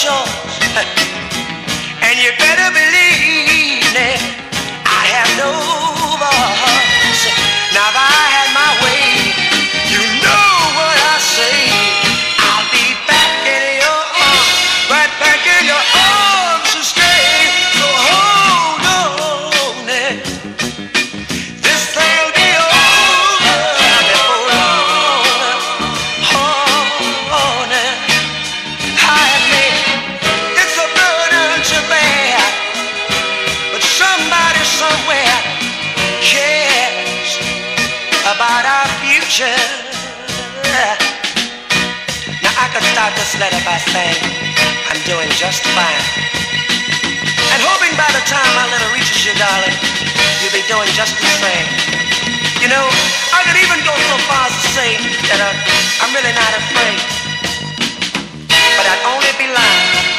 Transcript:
yours. And you better believe that I have no voice. Now if I had my way, you know what I say. I'll be back in your arms, right back in your arms to stay. So hold on, this thing'll be over before long. Hold on, I admit it's a burden to bear, but somebody somewhere cares about our future. Now I could start this letter by saying I'm doing just fine, and hoping by the time my letter reaches you, darling, you'll be doing just the same. You know, I could even go so far as to say that I'm really not afraid, but I'd only be lying